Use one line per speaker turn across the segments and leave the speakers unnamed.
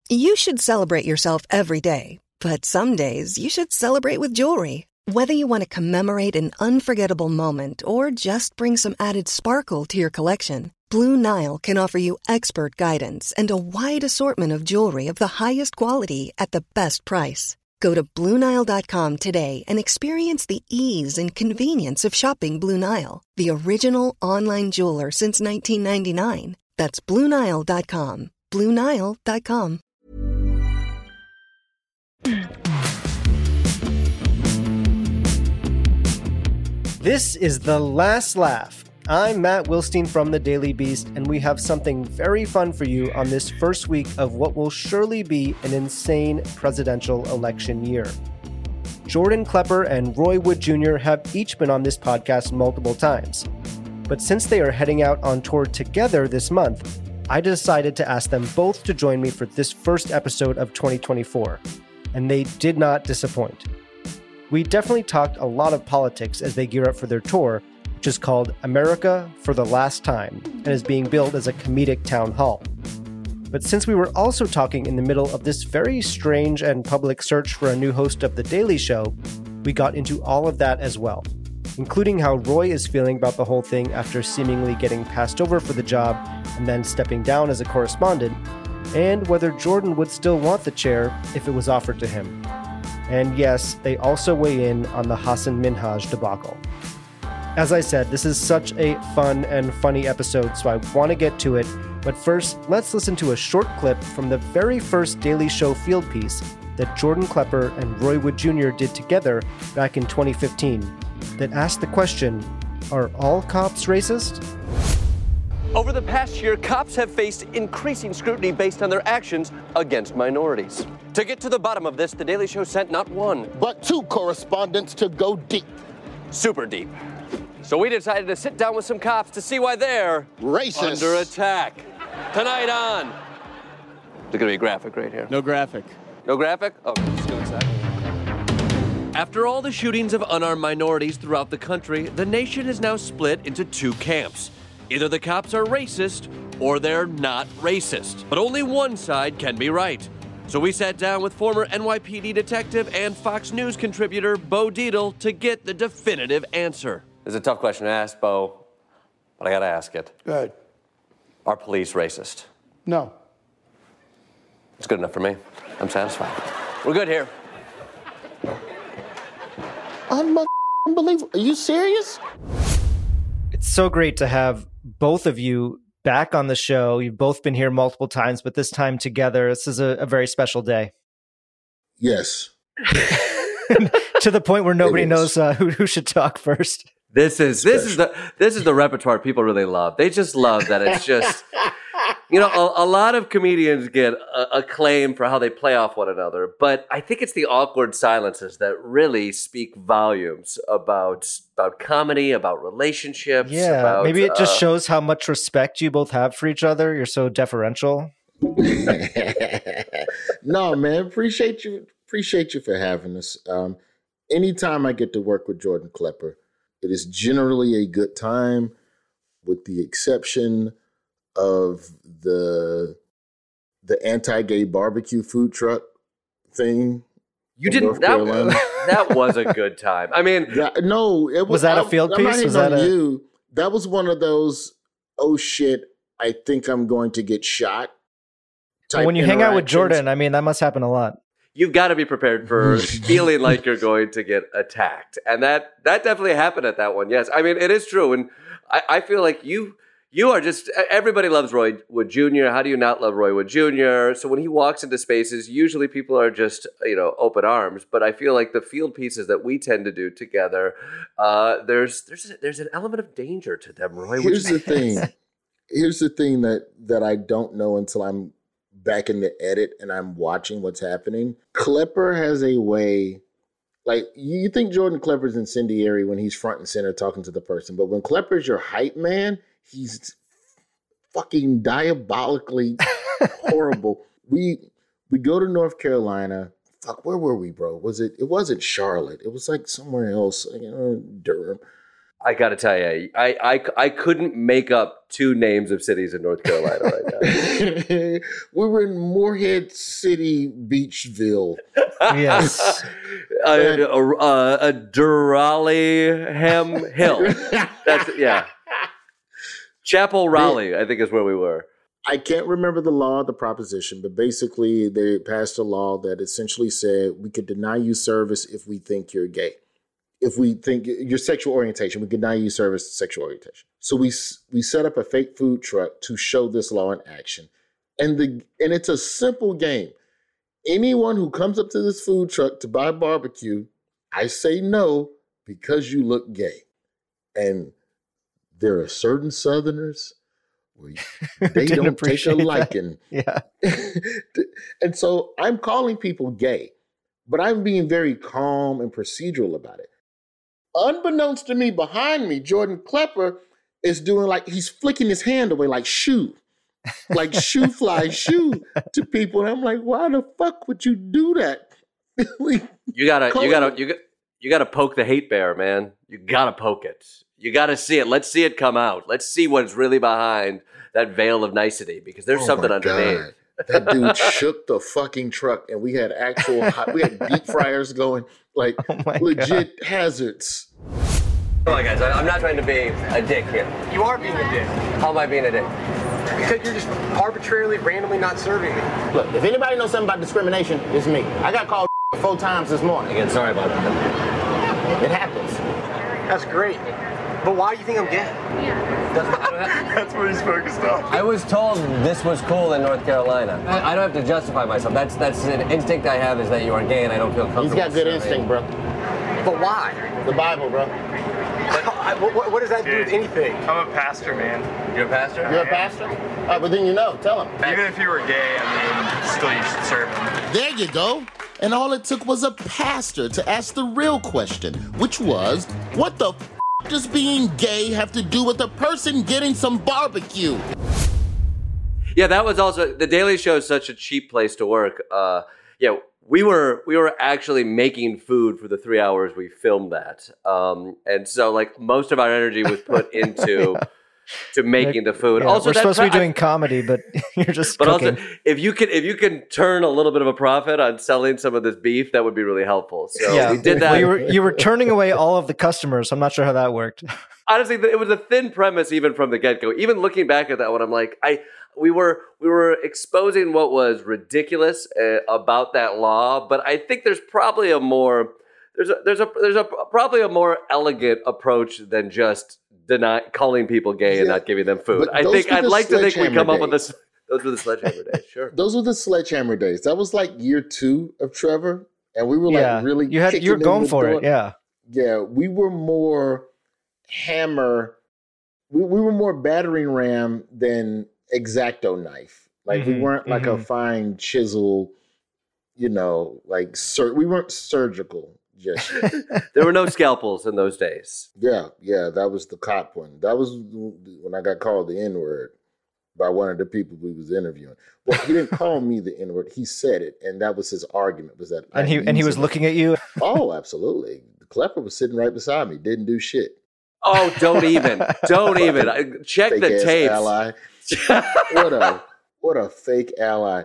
You should celebrate yourself every day, but some days you should celebrate with jewelry. Whether you want to commemorate an unforgettable moment or just bring some added sparkle to your collection, Blue Nile can offer you expert guidance and a wide assortment of jewelry of the highest quality at the best price. Go to BlueNile.com today and experience the ease and convenience of shopping Blue Nile, the original online jeweler since 1999. That's BlueNile.com. BlueNile.com.
This is The Last Laugh. I'm Matt Wilstein from The Daily Beast, and we have something very fun for you on this first week of what will surely be an insane presidential election year. Jordan Klepper and Roy Wood Jr. have each been on this podcast multiple times. But since they are heading out on tour together this month, I decided to ask them both to join me for this first episode of 2024, and they did not disappoint. We definitely talked a lot of politics as they gear up for their tour, which is called America for the Last Time and is being billed as a comedic town hall. But since we were also talking in the middle of this very strange and public search for a new host of The Daily Show, we got into all of that as well, including how Roy is feeling about the whole thing after seemingly getting passed over for the job and then stepping down as a correspondent, and whether Jordan would still want the chair if it was offered to him. And yes, they also weigh in on the Hasan Minhaj debacle. As I said, this is such a fun and funny episode, so I want to get to it. But first, let's listen to a short clip from the very first Daily Show field piece that Jordan Klepper and Roy Wood Jr. did together back in 2015 that asked the question, are all cops racist?
Over the past year, cops have faced increasing scrutiny based on their actions against minorities. To get to the bottom of this, The Daily Show sent not one,
but two correspondents to go deep.
Super deep. So we decided to sit down with some cops to see why they're
racist
under attack. Tonight on... There's going to be a graphic right here.
No graphic.
No graphic? Oh, let's go inside. After all the shootings of unarmed minorities throughout the country, the nation is now split into two camps. Either the cops are racist or they're not racist. But only one side can be right. So we sat down with former NYPD detective and Fox News contributor Bo Dietl to get the definitive answer. It's a tough question to ask, Bo, but I gotta ask it.
Go ahead.
Are police racist?
No.
It's good enough for me. I'm satisfied. We're good here.
Unbelievable. Are you serious?
It's so great to have both of you back on the show. You've both been here multiple times, but this time together. This is a very special day.
Yes.
To the point where nobody knows who should talk first.
This is the repertoire people really love. They just love that it's just, you know, a lot of comedians get acclaim for how they play off one another, but I think it's the awkward silences that really speak volumes about comedy, about relationships.
Yeah, maybe it just shows how much respect you both have for each other. You're so deferential.
No, man, appreciate you for having us. Anytime I get to work with Jordan Klepper, it is generally a good time, with the exception of the anti-gay barbecue food truck thing.
You didn't. That was a good time. I mean,
was that a field piece? Was that
you? That was one of those. Oh shit! I think I'm going to get shot.
When you hang out with Jordan, I mean, that must happen a lot.
You've got to be prepared for feeling like you're going to get attacked. And that definitely happened at that one. Yes. I mean, it is true. And I feel like you are just, everybody loves Roy Wood Jr. How do you not love Roy Wood Jr.? So when he walks into spaces, usually people are just, open arms. But I feel like the field pieces that we tend to do together, there's an element of danger to them, Roy.
Here's the thing that I don't know until I'm back in the edit and I'm watching what's happening. Klepper has a way, like, you think Jordan Klepper's incendiary when he's front and center talking to the person, but when Klepper's your hype man, he's fucking diabolically horrible. We go to North Carolina. Fuck, where were we, bro? It wasn't Charlotte. It was like somewhere else, Durham.
I got to tell you, I couldn't make up 2 names of cities in North Carolina right now.
We were in Morehead City, Beachville.
Yes.
A Durallyham Hill. That's yeah. Chapel Raleigh, I think is where we were.
I can't remember the law, the proposition, but basically they passed a law that essentially said we could deny you service if we think you're gay. If we think your sexual orientation, we can deny you service sexual orientation. So we set up a fake food truck to show this law in action. And it's a simple game. Anyone who comes up to this food truck to buy barbecue, I say no because you look gay. And there are certain Southerners where they don't take a liking.
Yeah.
And so I'm calling people gay, but I'm being very calm and procedural about it. Unbeknownst to me, behind me, Jordan Klepper is doing like, he's flicking his hand away like shoo. Like shoo fly shoo to people. And I'm like, why the fuck would you do that?
You gotta poke the hate bear, man. You gotta poke it. You gotta see it. Let's see it come out. Let's see what's really behind that veil of nicety, because there's something underneath.
God. That dude shook the fucking truck, and we had we had deep fryers going, like legit hazards.
Come on, guys. I'm not trying to be a dick here.
You are being a dick.
How am I being a dick?
Because you're just arbitrarily, randomly not serving me.
Look, if anybody knows something about discrimination, it's me. I got called 4 times this morning.
Again, sorry about that.
It happens.
That's great. But why do you think I'm gay?
That's what he's focused on.
I was told this was cool in North Carolina. I don't have to justify myself. That's an instinct I have, is that you are gay and I don't feel comfortable.
He's got good instinct, bro.
But why?
The Bible, bro.
What does that do with anything?
I'm a pastor, man.
You're a pastor?
You're a pastor? All right, but then you know. Tell him.
Even if you were gay, I mean, still you should serve him.
There you go. And all it took was a pastor to ask the real question, which was, what the f*** does being gay have to do with a person getting some barbecue?
Yeah, that was also, The Daily Show is such a cheap place to work. We were actually making food for the 3 hours we filmed that. And so like most of our energy was put into to making the food.
Yeah,
also,
we're supposed to be doing comedy, but you're just cooking.
Also, if you can turn a little bit of a profit on selling some of this beef, that would be really helpful. So we did that.
Well, you were turning away all of the customers. So I'm not sure how that worked.
Honestly, it was a thin premise even from the get-go. Even looking back at that one, I'm like, we were exposing what was ridiculous about that law, but I think there's probably a more probably a more elegant approach than just calling people gay and not giving them food. I'd like to think we come up with this. Those were the sledgehammer days, sure.
Those were the sledgehammer days. That was like year 2 of Trevor, and we were like really.
You're going for it, yeah.
Yeah, we were more hammer. We were more battering ram than X-Acto knife. Like we weren't like a fine chisel. You know, like we weren't surgical. Just
there were no scalpels in those days.
Yeah, that was the cop one. That was when I got called the N-word by one of the people we was interviewing. Well, he didn't call me the N-word. He said it, and that was his argument. Was that
and he was looking at you?
Oh, absolutely. The Klepper was sitting right beside me. Didn't do shit.
Oh, don't even check
fake
the tapes.
Ally. What a fake ally.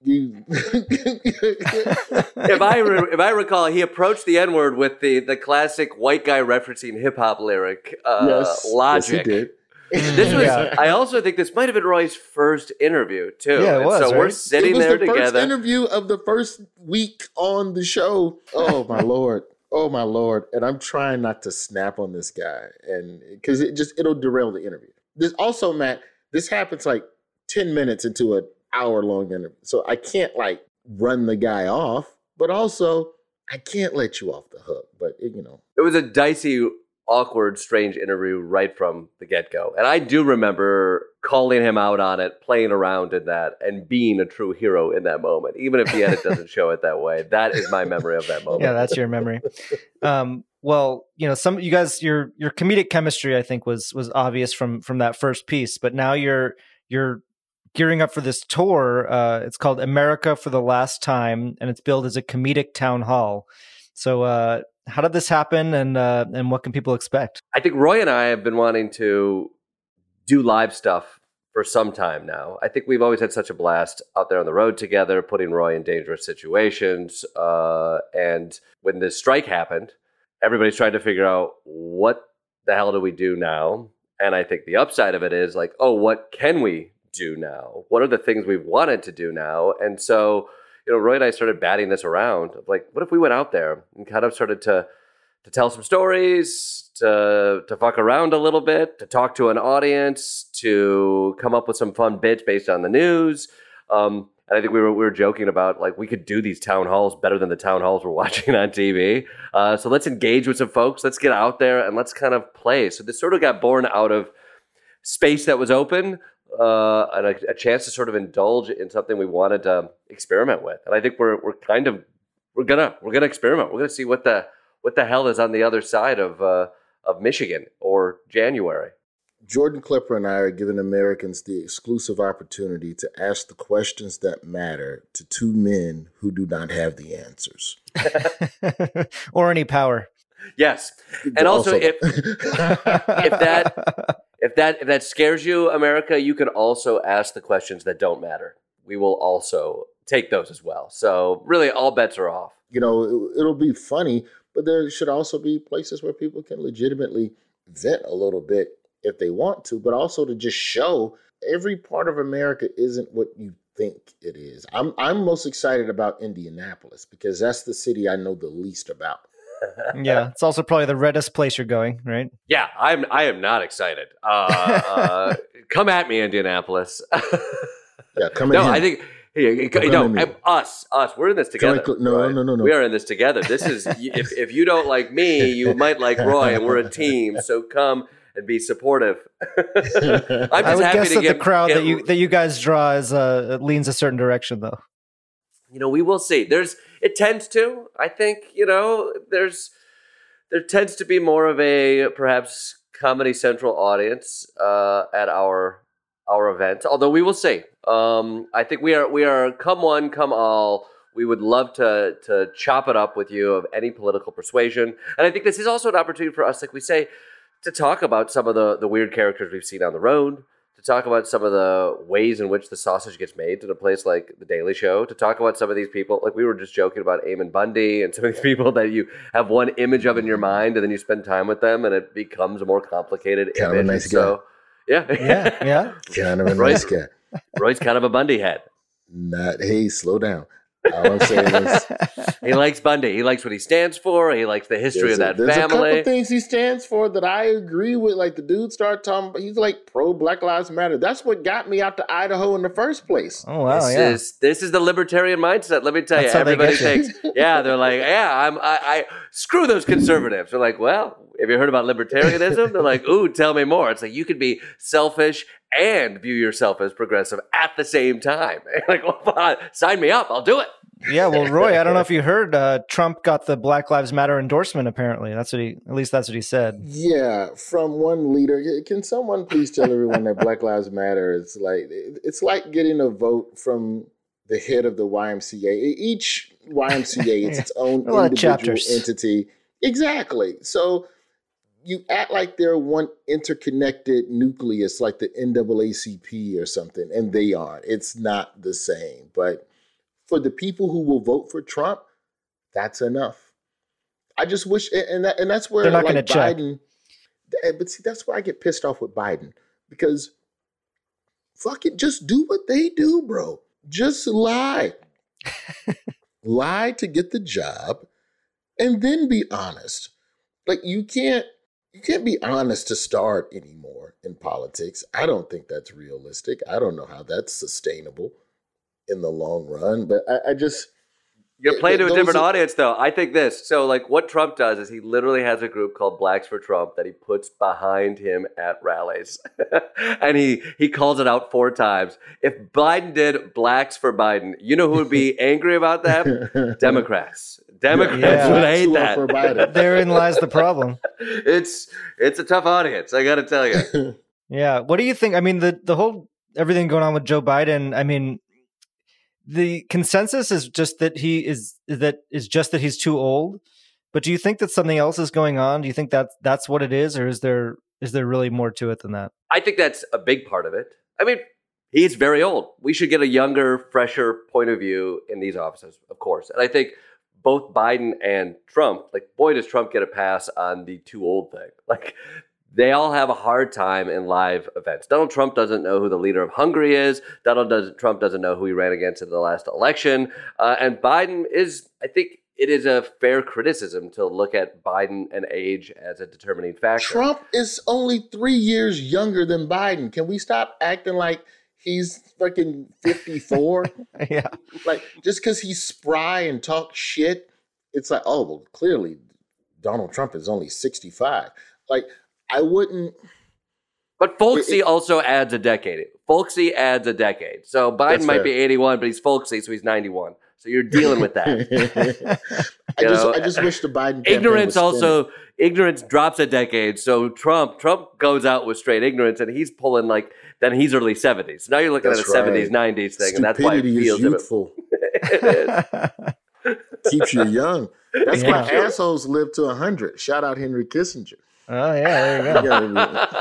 If I recall, he approached the N-word with the classic white guy referencing hip hop lyric, Logic.
Yes, he did.
This was. I also think this might have been Roy's first interview too.
Yeah, it was.
So
right?
we're sitting there together.
It was the first interview of the first week on the show. Oh my lord. Oh my lord. And I'm trying not to snap on this guy, and because it'll derail the interview. This also, Matt. This happens like 10 minutes into an hour-long interview. So I can't like run the guy off, but also I can't let you off the hook. But it was
a dicey, awkward, strange interview right from the get-go. And I do remember calling him out on it, playing around in that, and being a true hero in that moment. Even if the edit doesn't show it that way, that is my memory of that moment.
Yeah, that's your memory. Well, some you guys, your comedic chemistry, I think, was obvious from that first piece. But now you're gearing up for this tour. It's called America for the Last Time, and it's billed as a comedic town hall. So How did this happen, and what can people expect?
I think Roy and I have been wanting to do live stuff for some time now. I think we've always had such a blast out there on the road together, putting Roy in dangerous situations. And when this strike happened, everybody's trying to figure out what the hell do we do now? And I think the upside of it is like, oh, what can we do now? What are the things we've wanted to do now? And so, Roy and I started batting this around of like, what if we went out there and kind of started to tell some stories, to fuck around a little bit, to talk to an audience, to come up with some fun bits based on the news. And I think we were joking about like we could do these town halls better than the town halls we're watching on TV. So let's engage with some folks. Let's get out there and let's kind of play. So this sort of got born out of space that was open and a chance to sort of indulge in something we wanted to experiment with. And I think we're gonna experiment. We're gonna see what the hell is on the other side of Michigan or January.
Jordan Klepper and I are giving Americans the exclusive opportunity to ask the questions that matter to two men who do not have the answers.
Or any power.
Yes. And also if that scares you, America, you can also ask the questions that don't matter. We will also take those as well. So really all bets are off.
It'll be funny, but there should also be places where people can legitimately vent a little bit if they want to, but also to just show every part of America isn't what you think it is. I'm most excited about Indianapolis because that's the city I know the least about.
Yeah, it's also probably the reddest place you're going, right?
Yeah, I am not excited. Come at me, Indianapolis.
Yeah, come at him.
I think us. We're in this together.
No.
We are in this together. This is if you don't like me, you might like Roy, and we're a team. So come and be supportive.
I would guess that the crowd that you guys draw leans a certain direction, though.
We will see. It tends to. I think there tends to be more of a perhaps Comedy Central audience at our event. Although we will see. I think we are come one, come all. We would love to chop it up with you of any political persuasion, and I think this is also an opportunity for us, like we say, to talk about some of the weird characters we've seen on the road, to talk about some of the ways in which the sausage gets made in a place like The Daily Show, to talk about some of these people. Like we were just joking about Eamon Bundy and some of these people that you have one image of in your mind and then you spend time with them and it becomes a more complicated image.
Kind of a nice guy.
Yeah.
Kind of a nice guy.
Roy's kind of a Bundy head.
Hey, slow down. All I'm saying is
he likes Bundy. He likes what he stands for. He likes the history of that family.
There's a couple things he stands for that I agree with. Like the dude started talking about, he's like pro Black Lives Matter. That's what got me out to Idaho in the first place.
Oh wow!
This is the libertarian mindset. Let me tell you, everybody thinks, they're like, I screw those conservatives. They're like, well, have you heard about libertarianism? They're like, ooh, tell me more. It's like you could be selfish and view yourself as progressive at the same time. Like, well, sign me up. I'll do it.
Yeah, well, Roy, I don't know if you heard, Trump got the Black Lives Matter endorsement, apparently. That's what he said.
Yeah, from one leader. Can someone please tell everyone that Black Lives Matter is it's like getting a vote from the head of the YMCA. Each YMCA is its own individual entity. Exactly. So you act like they're one interconnected nucleus like the NAACP or something, and they aren't. It's not the same. But for the people who will vote for Trump, that's enough. I just wish, and that's where
they're not going to
Biden. But see, that's where I get pissed off with Biden because fuck it, just do what they do, bro. Just lie, lie to get the job, and then be honest. Like you can't be honest to start anymore in politics. I don't think that's realistic. I don't know how that's sustainable in the long run, but I just...
You're playing to a different audience, though. I think this. So, like, what Trump does is he literally has a group called Blacks for Trump that he puts behind him at rallies. And he calls it out 4 times. If Biden did Blacks for Biden, you know who would be angry about that? Democrats. Democrats would hate that.
For Biden.
Therein lies the problem.
It's a tough audience, I got to tell you.
Yeah. What do you think? I mean, the whole everything going on with Joe Biden, I mean, the consensus is just that he's too old. But do you think that something else is going on? Do you think that's what it is, or is there really more to it than that?
I think that's a big part of it. I mean, he's very old. We should get a younger, fresher point of view in these offices, of course. And I think both Biden and Trump, like, boy, does Trump get a pass on the too old thing. Like, they all have a hard time in live events. Donald Trump doesn't know who the leader of Hungary is. Trump doesn't know who he ran against in the last election. And Biden is, I think, it is a fair criticism to look at Biden and age as a determining factor.
Trump is only 3 years younger than Biden. Can we stop acting like he's fucking 54?
Yeah.
Like, just because he's spry and talks shit, it's like, oh, well, clearly Donald Trump is only 65. Like, I wouldn't.
But folksy also adds a decade. Folksy adds a decade. So Biden might be 81, but he's folksy, so he's 91. So you're dealing with that.
I just wish the Biden
ignorance drops a decade. So Trump goes out with straight ignorance, and he's pulling then he's early 70s. So now you're looking at a 70s, 90s thing, and that's why it feels
youthful. It is. Keeps you young. That's why assholes live to 100. Shout out Henry Kissinger.
Oh yeah, there you go.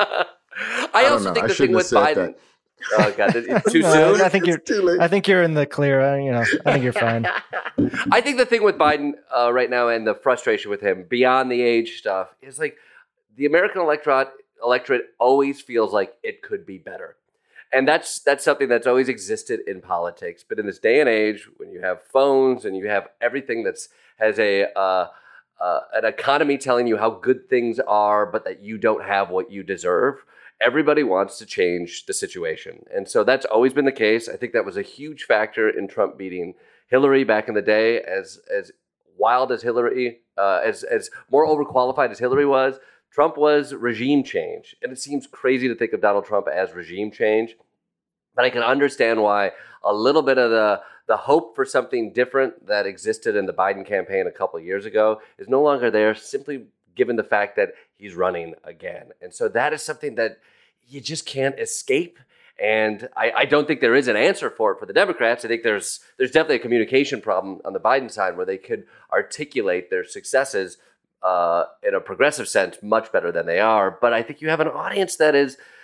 I also think the thing with Biden. Oh God, too soon.
I think you're in the clear. I think you're fine.
I think the thing with Biden right now, and the frustration with him beyond the age stuff, is like the American electorate always feels like it could be better, and that's something that's always existed in politics. But in this day and age, when you have phones and you have everything has an economy telling you how good things are, but that you don't have what you deserve. Everybody wants to change the situation. And so that's always been the case. I think that was a huge factor in Trump beating Hillary back in the day. As wild as Hillary, as more overqualified as Hillary was, Trump was regime change. And it seems crazy to think of Donald Trump as regime change. But I can understand why a little bit of the hope for something different that existed in the Biden campaign a couple of years ago is no longer there, simply given the fact that he's running again. And so that is something that you just can't escape. And I don't think there is an answer for it for the Democrats. I think there's definitely a communication problem on the Biden side where they could articulate their successes in a progressive sense much better than they are. But I think you have an audience that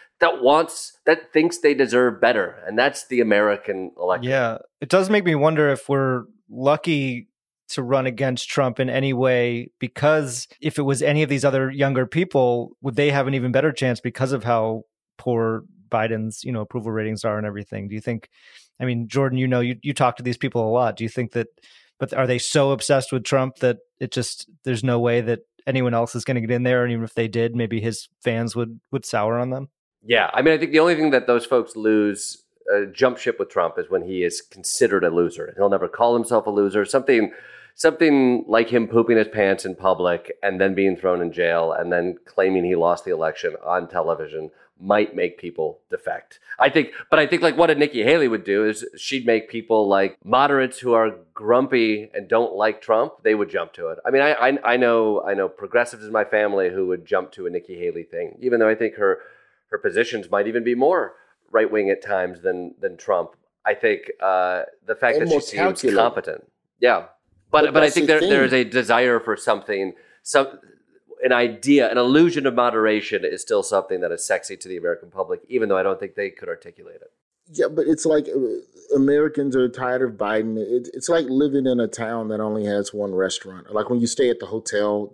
thinks they deserve better. And that's the American electorate.
Yeah. It does make me wonder if we're lucky to run against Trump in any way, because if it was any of these other younger people, would they have an even better chance because of how poor Biden's, approval ratings are and everything? Do you think, Jordan, you talk to these people a lot. Do you think but are they so obsessed with Trump that there's no way that anyone else is going to get in there? And even if they did, maybe his fans would sour on them? Yeah.
I think the only thing that those folks lose jump ship with Trump is when he is considered a loser. He'll never call himself a loser. Something like him pooping his pants in public and then being thrown in jail and then claiming he lost the election on television might make people defect. I think like what a Nikki Haley would do is she'd make people like moderates who are grumpy and don't like Trump, they would jump to it. I know progressives in my family who would jump to a Nikki Haley thing, even though I think her positions might even be more right-wing at times than Trump. I think the fact that she seems competent. Yeah. But I think there is a desire for something, an idea, an illusion of moderation is still something that is sexy to the American public, even though I don't think they could articulate it.
Yeah, but it's like Americans are tired of Biden. It's like living in a town that only has one restaurant. Like when you stay at the hotel,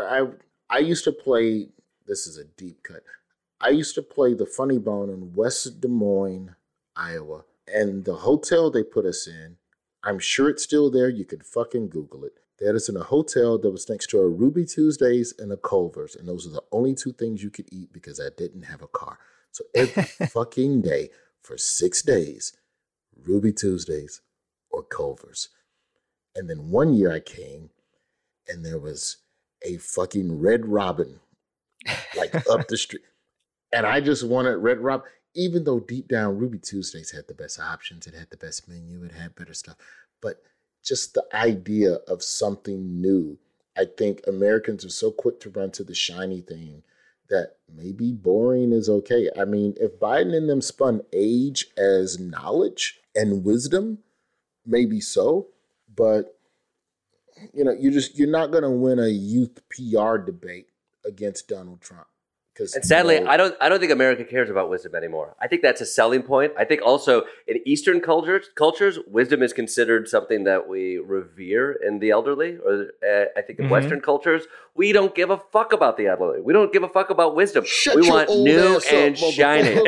I used to play, this is a deep cut, I used to play the Funny Bone in West Des Moines, Iowa. And the hotel they put us in, I'm sure it's still there. You could fucking Google it. They had us in a hotel that was next to a Ruby Tuesdays and a Culver's. And those are the only two things you could eat because I didn't have a car. So every fucking day for 6 days, Ruby Tuesdays or Culver's. And then one year I came and there was a fucking Red Robin like up the street. And I just wanted Red Robin. Even though deep down Ruby Tuesdays had the best options, it had the best menu, it had better stuff. But just the idea of something new, I think Americans are so quick to run to the shiny thing that maybe boring is okay. If Biden and them spun age as knowledge and wisdom, maybe so. But you're not going to win a youth PR debate against Donald Trump.
And sadly, I don't think America cares about wisdom anymore. I think that's a selling point. I think also in Eastern cultures, wisdom is considered something that we revere in the elderly. Or I think in Western cultures, we don't give a fuck about the elderly. We don't give a fuck about wisdom. We want new and shining.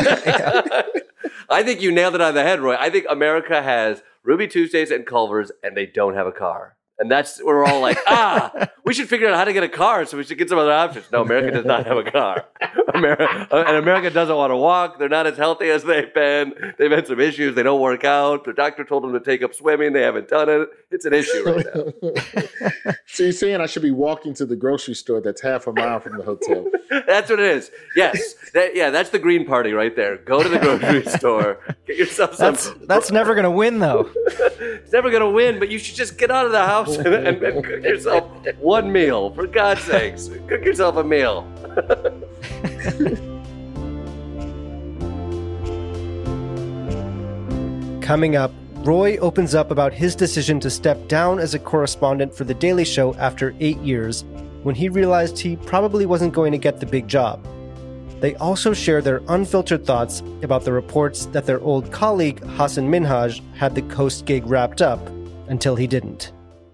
I think you nailed it on the head, Roy. I think America has Ruby Tuesdays and Culver's, and they don't have a car. And that's where we're all like, we should figure out how to get a car, so we should get some other options. No, America does not have a car. America doesn't want to walk. They're not as healthy as they've been. They've had some issues. They don't work out. Their doctor told them to take up swimming. They haven't done it. It's an issue right now.
So you're saying I should be walking to the grocery store that's half a mile from the hotel?
That's what it is. Yes. That's the Green Party right there. Go to the grocery store. Get yourself some.
That's never going to win, though.
It's never going to win, but you should just get out of the house and cook yourself one meal. For God's sakes, cook yourself a meal.
Coming up, Roy opens up about his decision to step down as a correspondent for The Daily Show after 8 years, when he realized he probably wasn't going to get the big job. They also share their unfiltered thoughts about the reports that their old colleague Hasan Minhaj had the Coast gig wrapped up until he didn't.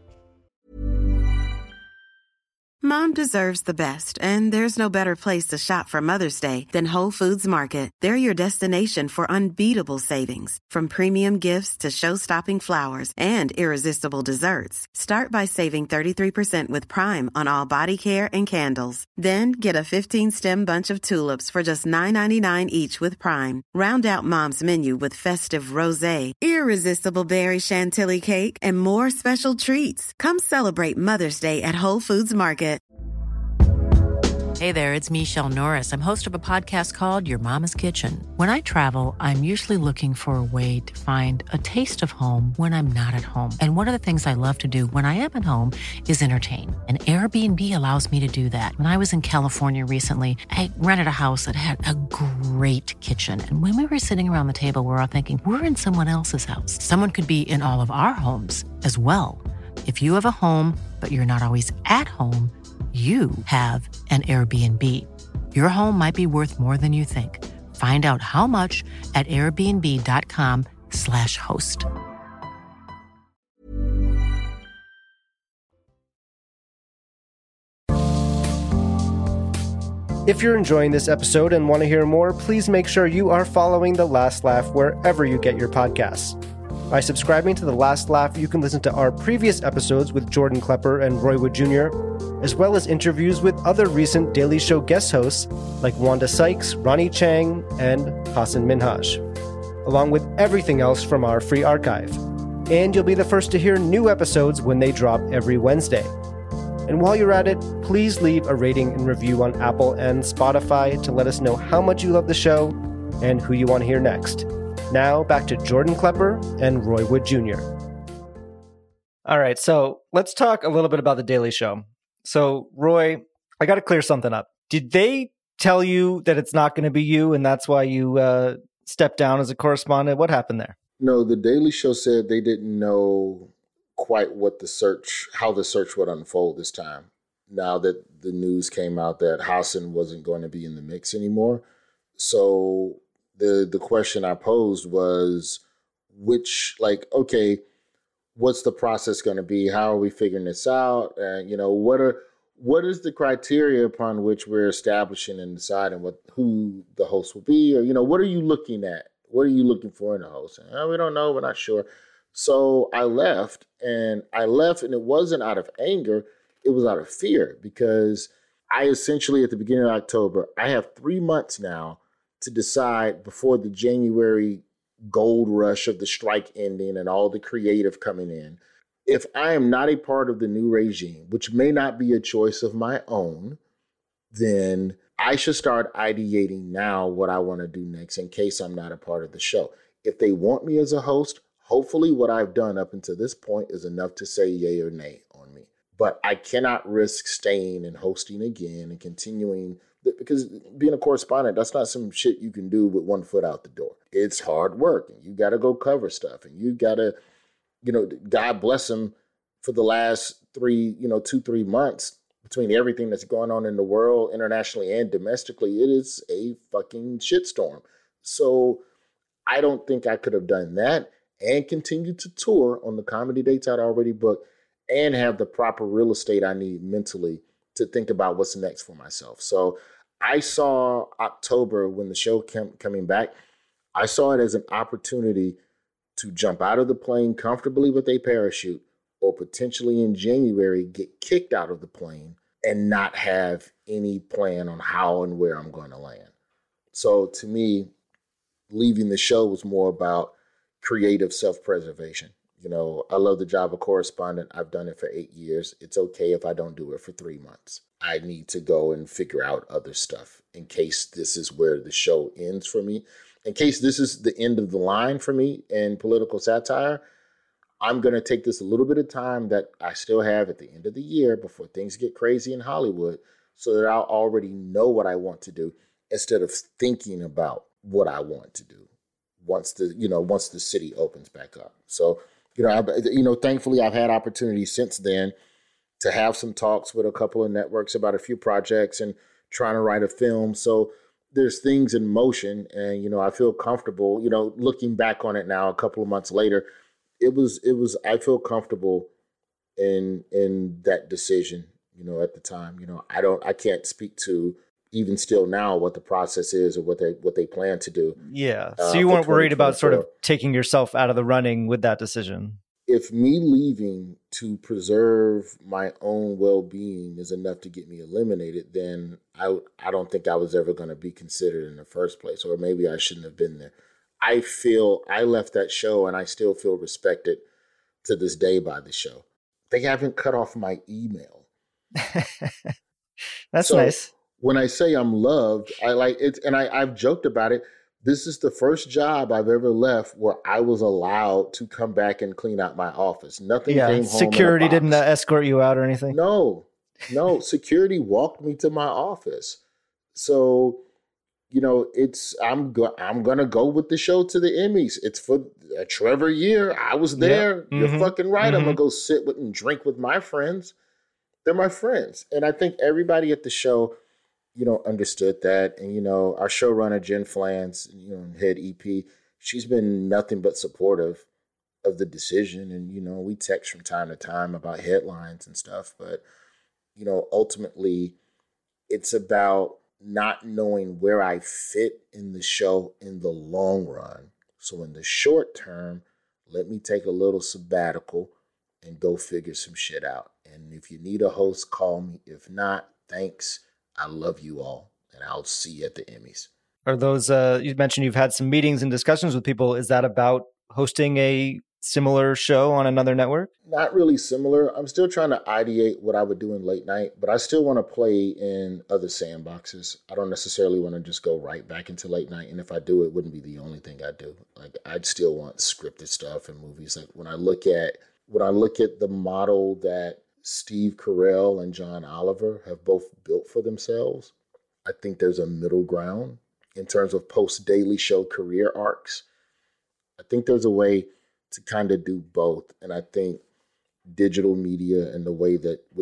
Mom deserves the best, and there's no better place to shop for Mother's Day than Whole Foods Market. They're your destination for unbeatable savings, from premium gifts to show-stopping flowers and irresistible desserts. Start by saving 33% with Prime on all body care and candles. Then get a 15-stem bunch of tulips for just $9.99 each with Prime. Round out Mom's menu with festive rosé, irresistible berry chantilly cake, and more special treats. Come celebrate Mother's Day at Whole Foods Market.
Hey there, it's Michelle Norris. I'm host of a podcast called Your Mama's Kitchen. When I travel, I'm usually looking for a way to find a taste of home when I'm not at home. And one of the things I love to do when I am at home is entertain. And Airbnb allows me to do that. When I was in California recently, I rented a house that had a great kitchen. And when we were sitting around the table, we're all thinking, we're in someone else's house. Someone could be in all of our homes as well. If you have a home, but you're not always at home, you have an Airbnb. Your home might be worth more than you think. Find out how much at airbnb.com/host.
If you're enjoying this episode and want to hear more, please make sure you are following The Last Laugh wherever you get your podcasts. By subscribing to The Last Laugh, you can listen to our previous episodes with Jordan Klepper and Roy Wood Jr., as well as interviews with other recent Daily Show guest hosts like Wanda Sykes, Ronnie Chang, and Hasan Minhaj, along with everything else from our free archive. And you'll be the first to hear new episodes when they drop every Wednesday. And while you're at it, please leave a rating and review on Apple and Spotify to let us know how much you love the show and who you want to hear next. Now, back to Jordan Klepper and Roy Wood Jr. All right, so let's talk a little bit about The Daily Show. So, Roy, I got to clear something up. Did they tell you that it's not going to be you, and that's why you stepped down as a correspondent? What happened there?
No, The Daily Show said they didn't know quite how the search would unfold this time. Now that the news came out that Hasan wasn't going to be in the mix anymore. So the question I posed was, what's the process going to be? How are we figuring this out? And, what is the criteria upon which we're establishing and deciding who the host will be? Or, what are you looking at? What are you looking for in a host? And, we don't know. We're not sure. So I left, and it wasn't out of anger. It was out of fear, because I essentially, at the beginning of October, I have 3 months now to decide before the January gold rush of the strike ending and all the creative coming in. If I am not a part of the new regime, which may not be a choice of my own, then I should start ideating now what I want to do next in case I'm not a part of the show. If they want me as a host, hopefully what I've done up until this point is enough to say yay or nay on me. But I cannot risk staying and hosting again and continuing, because being a correspondent, that's not some shit you can do with 1 foot out the door. It's hard work, and you got to go cover stuff, and you got to, God bless them for the last 2-3 months, between everything that's going on in the world, internationally and domestically, it is a fucking shitstorm. So I don't think I could have done that and continue to tour on the comedy dates I'd already booked and have the proper real estate I need mentally to think about what's next for myself. So I saw October, when the show coming back, I saw it as an opportunity to jump out of the plane comfortably with a parachute, or potentially in January get kicked out of the plane and not have any plan on how and where I'm going to land. So to me, leaving the show was more about creative self-preservation. I love the job of correspondent. I've done it for 8 years. It's okay if I don't do it for 3 months. I need to go and figure out other stuff in case this is where the show ends for me. In case this is the end of the line for me in political satire, I'm going to take this a little bit of time that I still have at the end of the year before things get crazy in Hollywood, so that I'll already know what I want to do instead of thinking about what I want to do once the city opens back up. So, thankfully I've had opportunities since then to have some talks with a couple of networks about a few projects and trying to write a film. So there's things in motion, and, I feel comfortable, looking back on it now a couple of months later. I feel comfortable in that decision, at the time. I can't speak to even still now what the process is or what they plan to do.
Yeah. So you weren't worried about sort of taking yourself out of the running with that decision?
If me leaving to preserve my own well-being is enough to get me eliminated, then I don't think I was ever going to be considered in the first place, or maybe I shouldn't have been there. I feel I left that show and I still feel respected to this day by the show. They haven't cut off my email.
That's nice.
When I say I'm loved, I like it. And I've joked about it. This is the first job I've ever left where I was allowed to come back and clean out my office. Nothing came home.
Security didn't escort you out or anything?
No. Security walked me to my office. So, I'm going to go with the show to the Emmys. It's for a Trevor year. I was there. Yep. You're fucking right. I'm going to go sit with and drink with my friends. They're my friends. And I think everybody at the show, understood that. And, our showrunner, Jen Flans, head EP, she's been nothing but supportive of the decision. And, we text from time to time about headlines and stuff. But, ultimately, it's about not knowing where I fit in the show in the long run. So in the short term, let me take a little sabbatical and go figure some shit out. And if you need a host, call me. If not, thanks. I love you all, and I'll see you at the Emmys.
Are those, you mentioned you've had some meetings and discussions with people. Is that about hosting a similar show on another network?
Not really similar. I'm still trying to ideate what I would do in late night, but I still want to play in other sandboxes. I don't necessarily want to just go right back into late night. And if I do, it wouldn't be the only thing I do. Like, I'd still want scripted stuff and movies. Like when I look at the model that Steve Carell and John Oliver have both built for themselves, I think there's a middle ground in terms of post-Daily Show career arcs. I think there's a way to kind of do both. And I think digital media and the way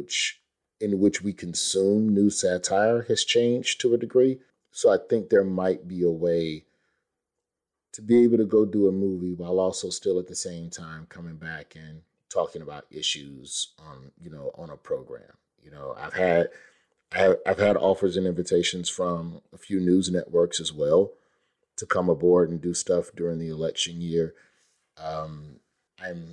in which we consume news satire has changed to a degree. So I think there might be a way to be able to go do a movie while also still at the same time coming back and talking about issues on a program. I've had offers and invitations from a few news networks as well to come aboard and do stuff during the election year. I'm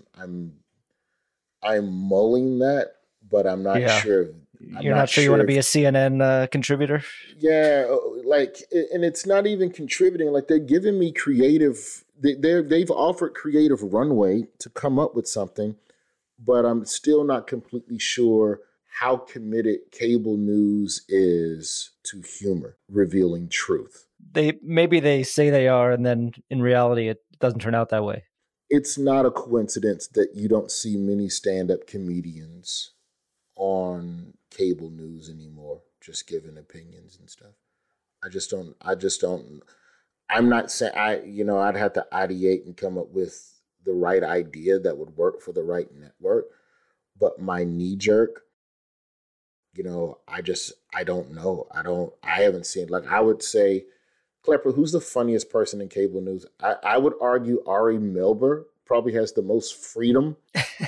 mulling that, but I'm not sure.
You're not sure you want to be a CNN contributor?
Yeah, and it's not even contributing. Like, they're giving me creative. They've offered creative runway to come up with something, but I'm still not completely sure how committed cable news is to humor, revealing truth.
Maybe they say they are, and then in reality, it doesn't turn out that way.
It's not a coincidence that you don't see many stand-up comedians on cable news anymore, just giving opinions and stuff. I just don't. I'm not saying I'd have to ideate and come up with the right idea that would work for the right network. but my knee jerk, I don't know. I haven't seen, like, I would say, Klepper, who's the funniest person in cable news? I would argue Ari Melber probably has the most freedom.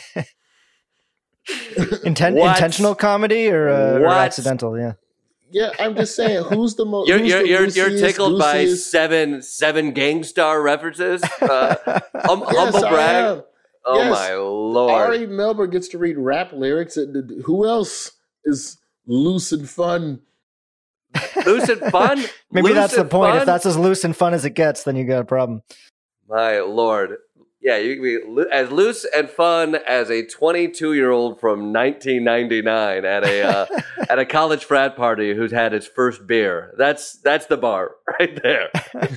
Intentional comedy or accidental? Yeah.
Yeah, I'm just saying, who's the most?
You're tickled by seven Gangstar references. Humble brag. Oh my Lord!
Ari Melber gets to read rap lyrics. Who else is loose and fun?
Loose and fun?
Maybe that's the point.
Fun?
If that's as loose and fun as it gets, then you got a problem.
My Lord. Yeah, you can be as loose and fun as a 22-year-old from 1999 at a college frat party who's had his first beer. That's the bar right there.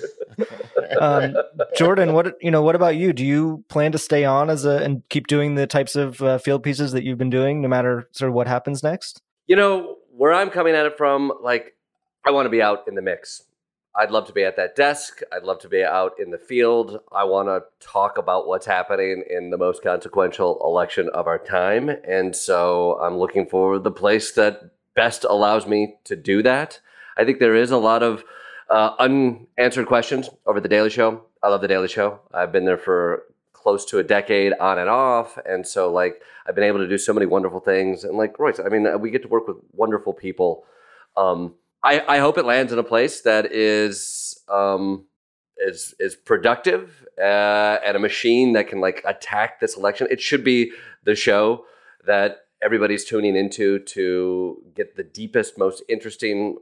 Jordan, what about you? Do you plan to stay on and keep doing the types of field pieces that you've been doing, no matter sort of what happens next?
Where I'm coming at it from, like, I want to be out in the mix. I'd love to be at that desk. I'd love to be out in the field. I want to talk about what's happening in the most consequential election of our time. And so I'm looking for the place that best allows me to do that. I think there is a lot of unanswered questions over The Daily Show. I love The Daily Show. I've been there for close to a decade on and off. And so, like, I've been able to do so many wonderful things. And like Royce, I mean, we get to work with wonderful people. I hope it lands in a place that is productive and a machine that can, like, attack this election. It should be the show that everybody's tuning into to get the deepest, most interesting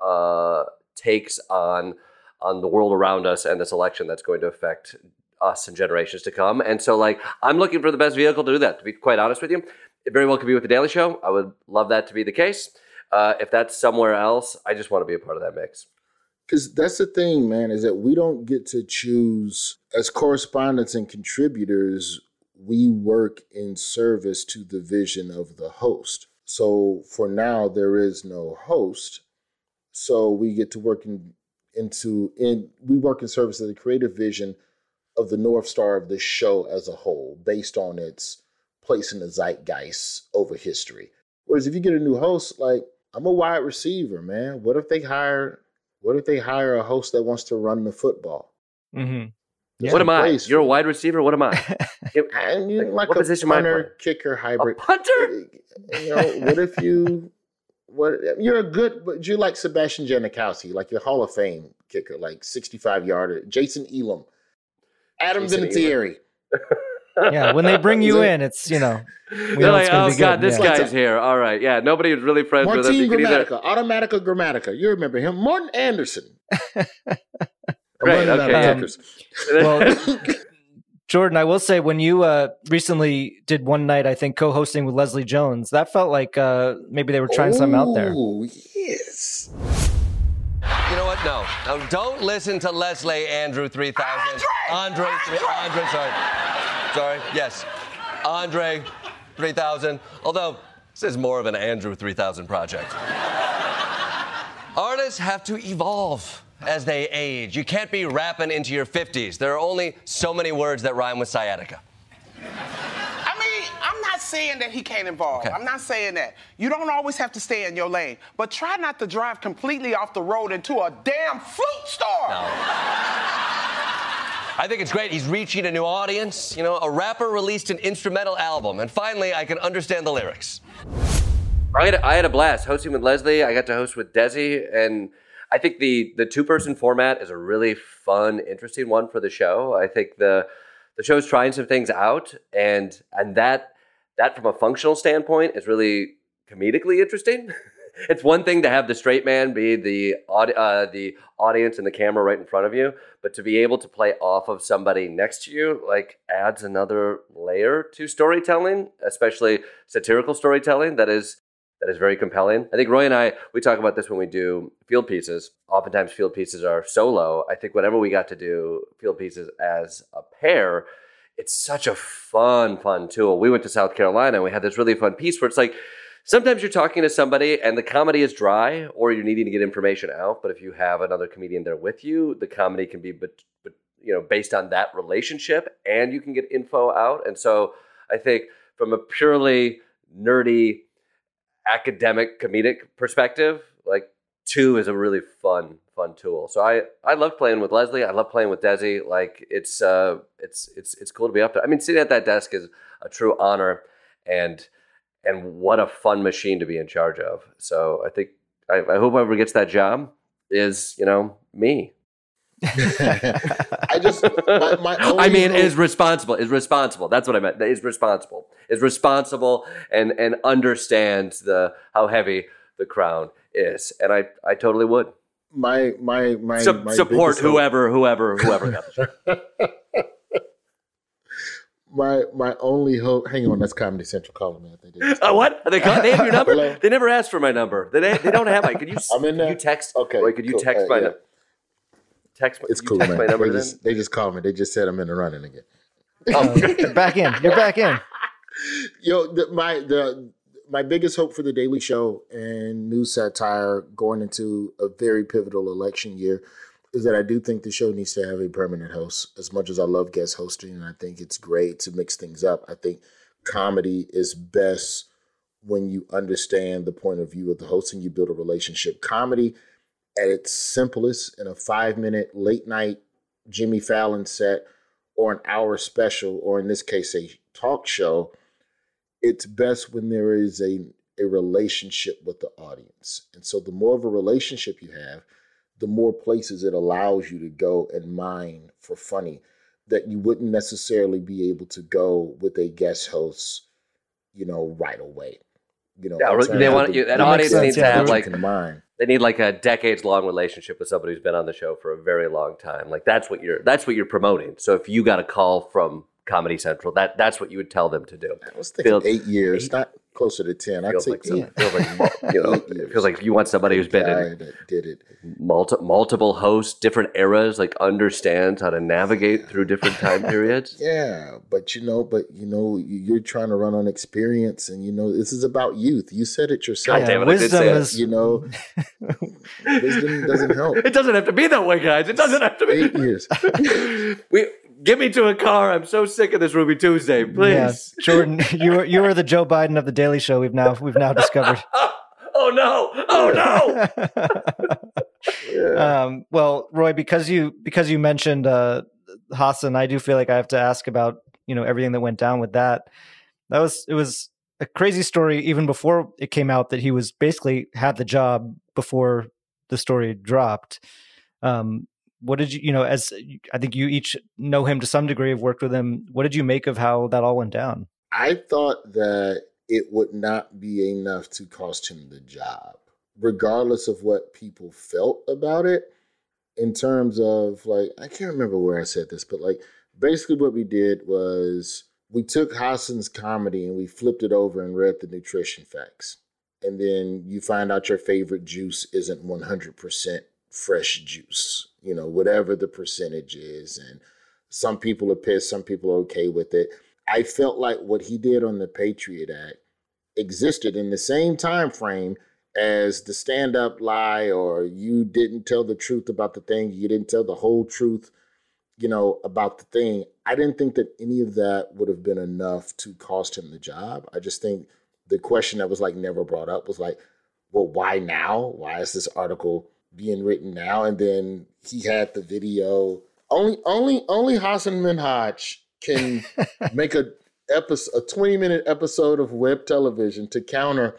takes on the world around us and this election that's going to affect us and generations to come. And so, like, I'm looking for the best vehicle to do that, to be quite honest with you. It very well could be with The Daily Show. I would love that to be the case. If that's somewhere else, I just want to be a part of that mix.
Because that's the thing, man, is that we don't get to choose. As correspondents and contributors, we work in service to the vision of the host. So for now, there is no host. So we get to work we work in service of the creative vision of the North Star of the show as a whole, based on its place in the zeitgeist over history. Whereas if you get a new host, like, I'm a wide receiver, man. What if they hire a host that wants to run the football?
Mm-hmm.
Yeah. What am I? You're a wide receiver? What am I?
Like
what
a
position am I
punter,
playing?
kicker, hybrid.
A punter?
What if you're a good, but you're like Sebastian Janikowski, like your Hall of Fame kicker, like 65-yarder, Jason Elam, Adam Vinatieri.
Yeah, when they bring you in, it's, we know
like,
it's going to be
God,
good.
this guy's here. All right. Yeah, nobody was really friends with him.
Martin Gramatica, Automatica Grammatica. You remember him. Martin Anderson.
Great, okay.
Well, Jordan, I will say, when you recently did one night, I think, co-hosting with Leslie Jones, that felt like maybe they were trying something out there.
Oh, yes.
You know what? No, don't listen to Leslie Andrew 3000. Andre, sorry. Yes. Andre 3000. Although this is more of an Andrew 3000 project. Artists have to evolve as they age. You can't be rapping into your 50s. There are only so many words that rhyme with sciatica.
I'm not saying that he can't evolve. Okay. I'm not saying that. You don't always have to stay in your lane, but try not to drive completely off the road into a damn fruit store.
No. I think it's great. He's reaching a new audience. A rapper released an instrumental album, and finally I can understand the lyrics. I had a blast hosting with Leslie. I got to host with Desi, and I think the two-person format is a really fun, interesting one for the show. I think the show's trying some things out, and that from a functional standpoint is really comedically interesting. It's one thing to have the straight man be the audience and the camera right in front of you, but to be able to play off of somebody next to you, like, adds another layer to storytelling, especially satirical storytelling that is very compelling. I think Roy and we talk about this when we do field pieces. Oftentimes field pieces are solo. I think whenever we got to do field pieces as a pair, it's such a fun tool. We went to South Carolina and we had this really fun piece where it's like, sometimes you're talking to somebody and the comedy is dry or you're needing to get information out. But if you have another comedian there with you, the comedy can be based on that relationship and you can get info out. And so I think from a purely nerdy, academic, comedic perspective, like 2 is a really fun tool. So I love playing with Leslie. I love playing with Desi. Like it's cool to be up there. I mean, sitting at that desk is a true honor, and what a fun machine to be in charge of. So I think I hope whoever gets that job is, me.
I just, my only hope,
is responsible. That's what I meant. Is responsible and understands how heavy the crown is. And I totally would.
My
support whoever got the show.
My only hope. Hang on, that's Comedy Central calling me.
What? They have your number? Hello? They never asked for my number. They don't have my. Could you?
I'm in there.
Could you text?
Okay.
Wait, could you text my?
Yeah.
Text.
It's cool, man. They just called me. They just said I'm in the running again.
You're back in. You're back in.
My biggest hope for the Daily Show and news satire going into a very pivotal election year is that I do think the show needs to have a permanent host. As much as I love guest hosting, and I think it's great to mix things up, I think comedy is best when you understand the point of view of the host and you build a relationship. Comedy at its simplest, in a 5-minute late night Jimmy Fallon set or an hour special, or in this case, a talk show, it's best when there is a relationship with the audience. And so the more of a relationship you have, the more places it allows you to go and mine for funny that you wouldn't necessarily be able to go with a guest host, right away.
They want that audience needs to have they need like a decades-long relationship with somebody who's been on the show for a very long time. Like that's what you're promoting. So if you got a call from Comedy Central, that's what you would tell them to do.
I was thinking 8 years, not closer to 10. I'd say
it feels like you want somebody who's been in
did it
multiple hosts, different eras, like understands how to navigate through different time periods.
Yeah, but you're trying to run on experience, and this is about youth. You said it yourself.
God damn it,
wisdom is,
wisdom doesn't help.
It doesn't have to be that way, guys. It doesn't have to be
8 years.
Get me to a car. I'm so sick of this Ruby Tuesday. Please,
yeah, Jordan, you are the Joe Biden of the Daily Show. We've now discovered.
Oh no!
Yeah.
Well, Roy, because you mentioned Hasan, I do feel like I have to ask about everything that went down with that. It was a crazy story even before it came out that he was basically had the job before the story dropped. What did as I think you each know him to some degree, have worked with him. What did you make of how that all went down?
I thought that it would not be enough to cost him the job, regardless of what people felt about it. In terms of I can't remember where I said this, but basically what we did was we took Hasan's comedy and we flipped it over and read the nutrition facts. And then you find out your favorite juice isn't 100% fresh juice, whatever the percentage is. And some people are pissed, some people are okay with it. I felt like what he did on the Patriot Act existed in the same time frame as the stand-up lie, or you didn't tell the truth about the thing, you didn't tell the whole truth, about the thing. I didn't think that any of that would have been enough to cost him the job. I just think the question that was never brought up was well, why now? Why is this article being written now? And then he had the video. Only Hasan Minhaj can make a 20-minute episode of web television to counter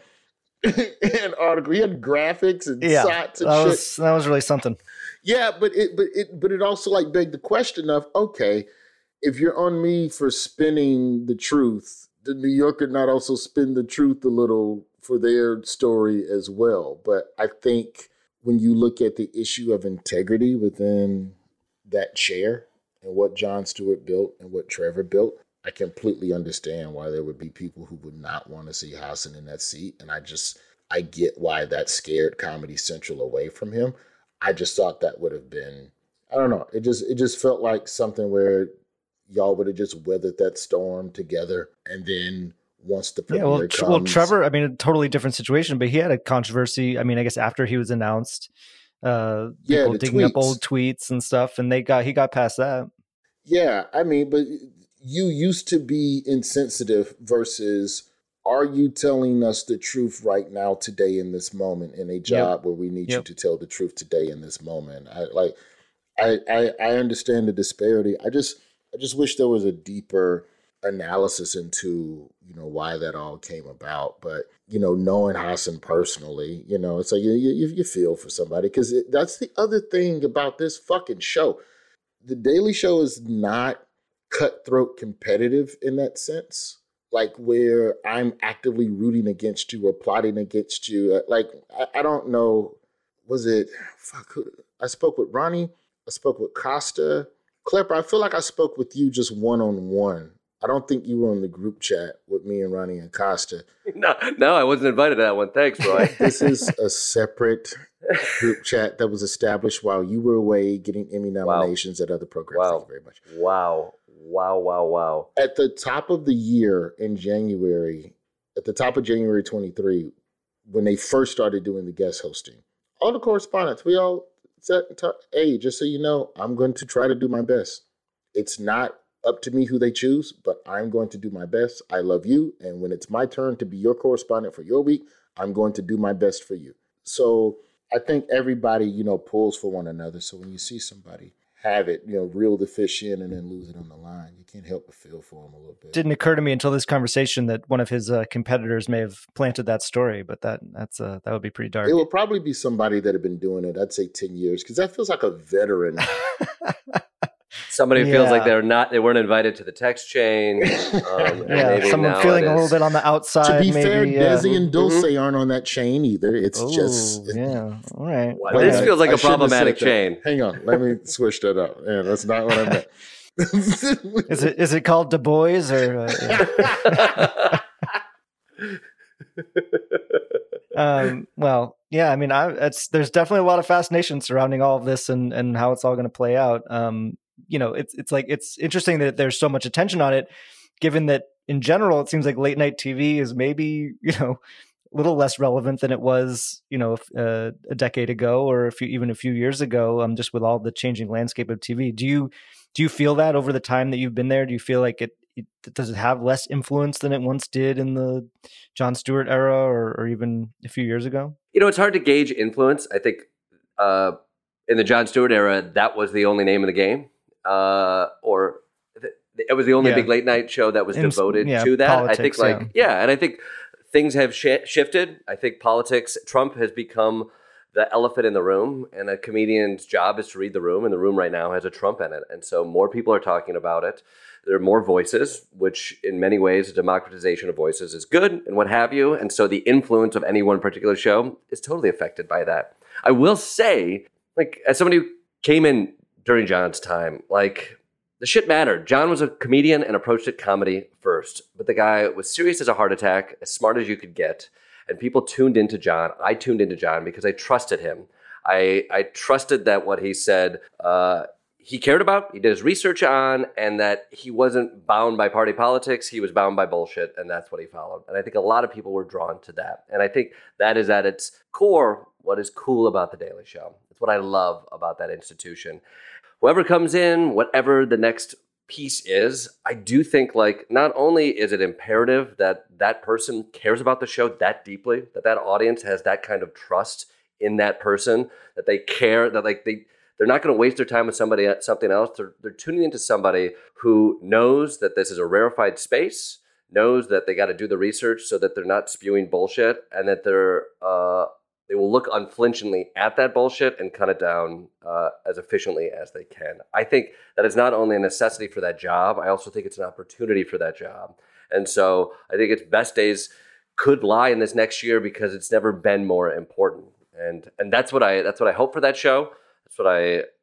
an article. He had graphics and shots and shit.
That was really something.
Yeah, but it also begged the question of, okay, if you're on me for spinning the truth, the New Yorker not also spin the truth a little for their story as well? But I think when you look at the issue of integrity within that chair and what Jon Stewart built and what Trevor built, I completely understand why there would be people who would not want to see Hasan in that seat. And I get why that scared Comedy Central away from him. I just thought that would have been, I don't know. It just felt like something where y'all would have just weathered that storm together. And then once the premiere comes.
Well, Trevor, I mean, a totally different situation, but he had a controversy. I mean, I guess after he was announced, people digging up old tweets and stuff, and he got past that.
Yeah, I mean, but you used to be insensitive versus are you telling us the truth right now, today, in this moment, in a job where we need you to tell the truth today in this moment? I understand the disparity. I just wish there was a deeper analysis into, why that all came about. But, knowing Hasan personally, it's like you feel for somebody, because that's the other thing about this fucking show. The Daily Show is not cutthroat competitive in that sense, like where I'm actively rooting against you or plotting against you. I don't know. Was it, I spoke with Ronnie. I spoke with Costa. Klepper, I feel like I spoke with you just one-on-one. I don't think you were on the group chat with me and Ronnie and Costa.
No, I wasn't invited to that one. Thanks, Roy.
This is a separate group chat that was established while you were away getting Emmy nominations at other programs.
Wow.
Thank you very much.
Wow.
At the top of the year in January, at the top of January 23, when they first started doing the guest hosting, all the correspondents, we all said, hey, just so you know, I'm going to try to do my best. It's not up to me who they choose, but I'm going to do my best. I love you. And when it's my turn to be your correspondent for your week, I'm going to do my best for you. So I think everybody, pulls for one another. So when you see somebody have it, reel the fish in and then lose it on the line, you can't help but feel for them a little bit.
Didn't occur to me until this conversation that one of his competitors may have planted that story, but that would be pretty dark.
It would probably be somebody that had been doing it, I'd say 10 years, because that feels like a veteran.
Somebody who feels like they weren't invited to the text chain.
Someone feeling a little bit on the outside.
To be fair,
maybe,
Desi and Dulce aren't on that chain either. It's
all right.
Well, this feels like a problematic chain.
Hang on, let me switch that up. Yeah, that's not what I meant.
Is it called Du Bois or? I mean, there's definitely a lot of fascination surrounding all of this and how it's all going to play out. It's interesting that there's so much attention on it, given that in general, it seems like late night TV is maybe, a little less relevant than it was, a decade ago or even a few years ago, just with all the changing landscape of TV. Do you feel that over the time that you've been there? Do you feel like does it have less influence than it once did in the Jon Stewart era or even a few years ago?
It's hard to gauge influence. I think in the Jon Stewart era, that was the only name of the game. It was the only big late night show that was devoted to that.
Politics,
I think and I think things have shifted. I think politics, Trump has become the elephant in the room, and a comedian's job is to read the room, and the room right now has a Trump in it. And so more people are talking about it. There are more voices, which in many ways, the democratization of voices is good and what have you. And so the influence of any one particular show is totally affected by that. I will say, as somebody who came in during Jon's time, the shit mattered. Jon was a comedian and approached it comedy first. But the guy was serious as a heart attack, as smart as you could get. And people tuned into Jon. I tuned into Jon because I trusted him. I trusted that what he said, he cared about, he did his research on, and that he wasn't bound by party politics. He was bound by bullshit, and that's what he followed. And I think a lot of people were drawn to that. And I think that is at its core what is cool about The Daily Show. It's what I love about that institution. Whoever comes in, whatever the next piece is, I do think not only is it imperative that that person cares about the show that deeply, that audience has that kind of trust in that person, that they care, that they're not going to waste their time with something else. They're tuning into somebody who knows that this is a rarefied space, knows that they got to do the research so that they're not spewing bullshit, and that they will look unflinchingly at that bullshit and cut it down as efficiently as they can. I think that is not only a necessity for that job, I also think it's an opportunity for that job. And so I think its best days could lie in this next year because it's never been more important. And that's what I hope for that show. That's what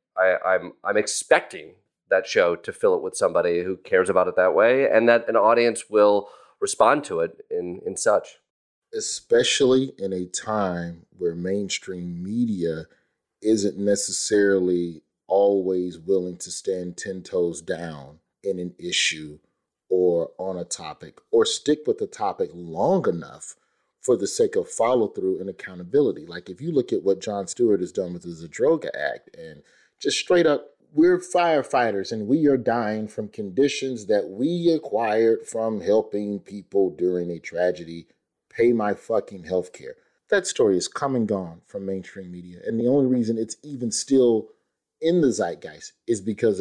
I'm expecting that show to fill it with somebody who cares about it that way, and that an audience will respond to it in such.
Especially in a time where mainstream media isn't necessarily always willing to stand 10 toes down in an issue or on a topic, or stick with the topic long enough for the sake of follow through and accountability. Like if you look at what Jon Stewart has done with the Zadroga Act and just straight up we're firefighters and we are dying from conditions that we acquired from helping people during a tragedy. Pay my fucking health care. That story is come and gone from mainstream media. And the only reason it's even still in the zeitgeist is because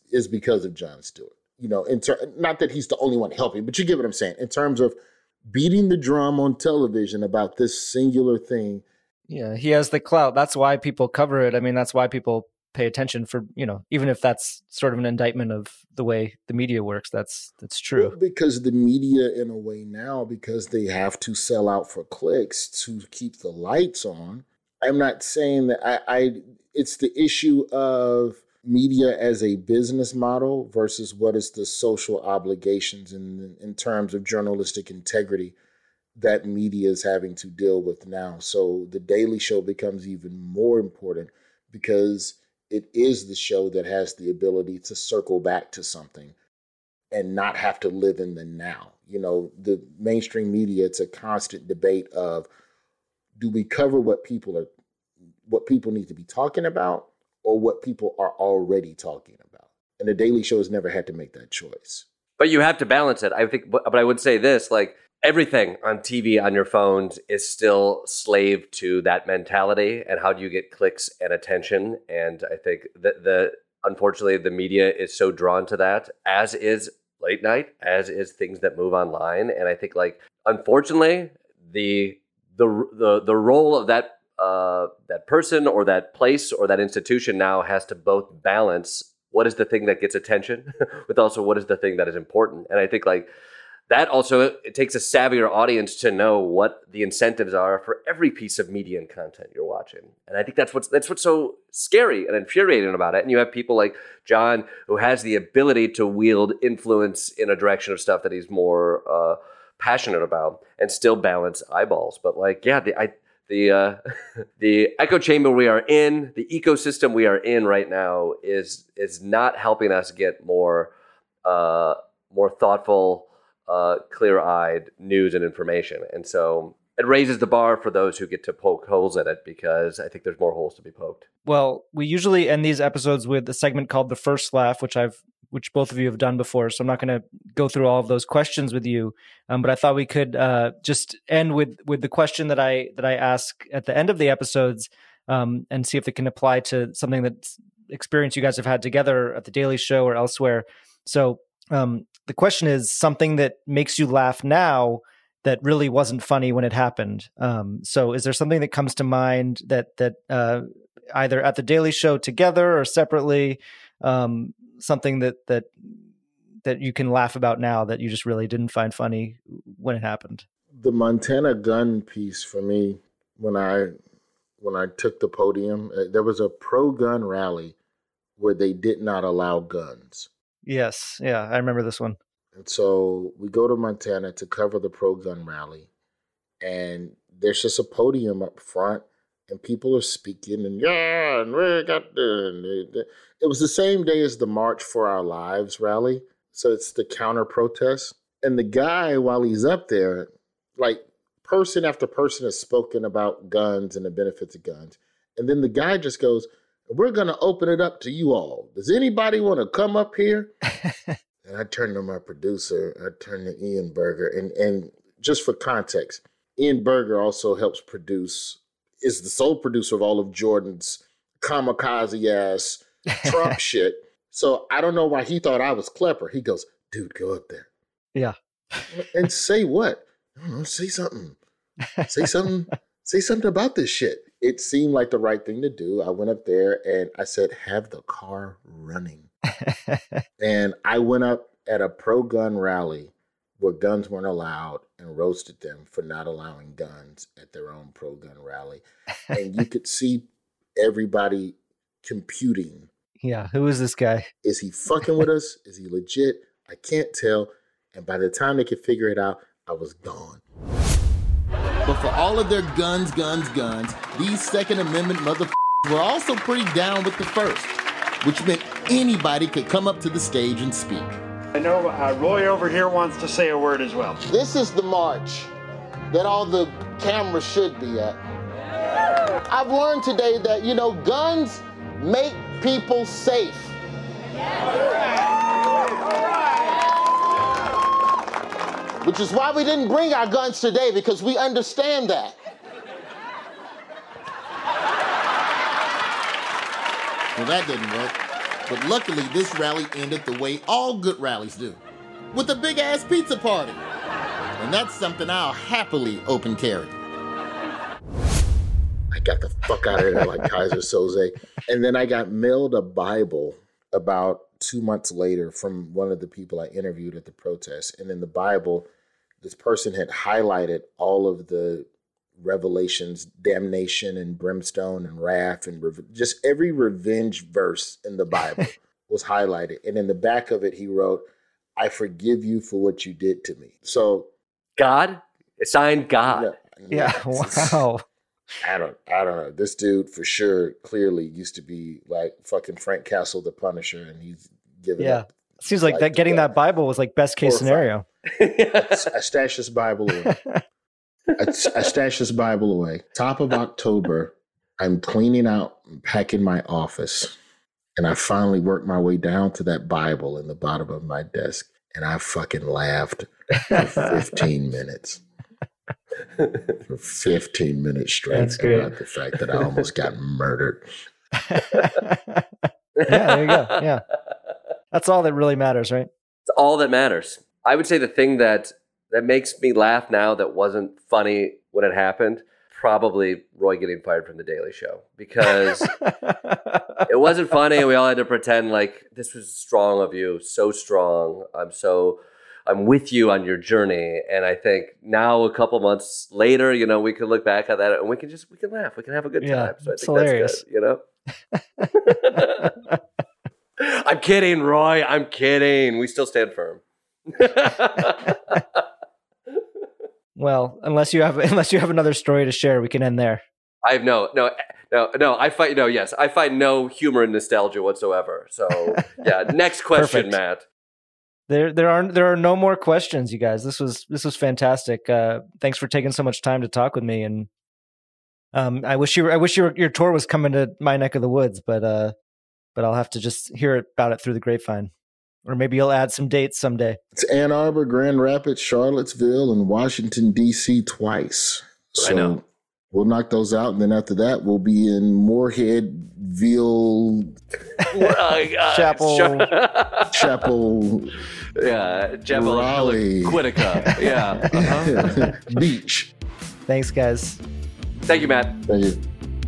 of Jon Stewart. You know, not that he's the only one helping, but you get what I'm saying. In terms of beating the drum on television about this singular thing.
Yeah, he has the clout. That's why people cover it. I mean, that's why people pay attention for, you know, even if that's sort of an indictment of the way the media works, that's true.
Well, because the media, in a way now, because they have to sell out for clicks to keep the lights on. I'm not saying that it's the issue of media as a business model versus what is the social obligations in terms of journalistic integrity that media is having to deal with now. So The Daily Show becomes even more important because it is the show that has the ability to circle back to something and not have to live in the now. You know, the mainstream media, it's a constant debate of, do we cover what people need to be talking about or what people are already talking about? And The Daily Show has never had to make that choice.
But you have to balance it. I think, but I would say this, like, everything on TV, on your phones, is still slave to that mentality. And how do you get clicks and attention? And I think that unfortunately, the media is so drawn to that, as is late night, as is things that move online. And I think, like, unfortunately, the role of that person or that place or that institution now has to both balance what is the thing that gets attention with also what is the thing that is important. And I think, like, that also, it takes a savvier audience to know what the incentives are for every piece of media and content you're watching. And I think that's what's so scary and infuriating about it. And you have people like Jon, who has the ability to wield influence in a direction of stuff that he's more passionate about and still balance eyeballs. But, like, yeah, the echo chamber we are in, the ecosystem we are in right now is not helping us get more thoughtful, clear-eyed news and information. And so it raises the bar for those who get to poke holes in it, because I think there's more holes to be poked.
Well, we usually end these episodes with a segment called The First Laugh, which both of you have done before. So I'm not going to go through all of those questions with you. But I thought we could just end with the question that I ask at the end of the episodes, and see if it can apply to something that's experience you guys have had together at The Daily Show or elsewhere. So the question is something that makes you laugh now that really wasn't funny when it happened. So is there something that comes to mind that either at The Daily Show together or separately, something that you can laugh about now that you just really didn't find funny when it happened?
The Montana gun piece for me, when I took the podium, there was a pro-gun rally where they did not allow guns.
Yes. Yeah, I remember this one.
And so we go to Montana to cover the pro-gun rally, and there's just a podium up front, and people are speaking, and and we got it was the same day as the March for Our Lives rally, so it's the counter protest. And the guy, while he's up there, like, person after person has spoken about guns and the benefits of guns, and then the guy just goes, "We're going to open it up to you all. Does anybody want to come up here?" And I turned to my producer. I turned to Ian Berger. And just for context, Ian Berger also helps is the sole producer of all of Jordan's kamikaze-ass Trump shit. So I don't know why he thought I was clever. He goes, "Dude, go up there."
Yeah.
And say what? I don't know, say something. Say something about this shit. It seemed like the right thing to do. I went up there and I said, "Have the car running." And I went up at a pro-gun rally where guns weren't allowed and roasted them for not allowing guns at their own pro-gun rally. And you could see everybody computing.
Yeah, who is this guy?
Is he fucking with us? Is he legit? I can't tell. And by the time they could figure it out, I was gone.
But for all of their guns, these Second Amendment motherfuckers were also pretty down with the First, which meant anybody could come up to the stage and speak.
I know Roy over here wants to say a word as well.
This is the march that all the cameras should be at. I've learned today that, guns make people safe.
Which is why we didn't bring our guns today, because we understand that. Well, that didn't work. But luckily, this rally ended the way all good rallies do, with a big-ass pizza party. And that's something I'll happily open carry.
I got the fuck out of there like Kaiser Soze. And then I got mailed a Bible about 2 months later from one of the people I interviewed at the protest. And in the Bible, this person had highlighted all of the revelations, damnation and brimstone and wrath and just every revenge verse in the Bible was highlighted. And in the back of it, he wrote, "I forgive you for what you did to me." So
God? Signed God.
Yeah, wow.
I don't know. This dude for sure clearly used to be like fucking Frank Castle, the Punisher, and he's giving up.
Seems like that getting that Bible was like best case scenario.
I stashed this Bible away. I stashed this Bible away. Top of October, I'm cleaning out and packing my office. And I finally worked my way down to that Bible in the bottom of my desk. And I fucking laughed for 15 minutes. For 15 minutes straight about the fact that I almost got murdered.
Yeah, there you go. Yeah. That's all that really matters, right?
It's all that matters. I would say the thing that makes me laugh now that wasn't funny when it happened, probably Roy getting fired from The Daily Show, because it wasn't funny and we all had to pretend like this was strong of you, so strong. I'm with you on your journey. And I think now a couple months later, we can look back at that and we can laugh. We can have a good time. So I think
hilarious.
That's good, I'm kidding, Roy. I'm kidding. We still stand firm.
Well, unless you have another story to share, we can end there.
I have no. I find no humor and nostalgia whatsoever. So yeah, next question, Matt.
There are no more questions, you guys. This was fantastic. Thanks for taking so much time to talk with me, and I wish your tour was coming to my neck of the woods, but I'll have to just hear about it through the grapevine. Or maybe you'll add some dates someday.
It's Ann Arbor, Grand Rapids, Charlottesville, and Washington, D.C. twice. So
I know.
We'll knock those out. And then after that, we'll be in Moorheadville. Chapel.
Yeah. Chapel.
Raleigh.
Quinnipiac. Yeah. Uh-huh.
Beach.
Thanks, guys.
Thank you, Matt.
Thank you.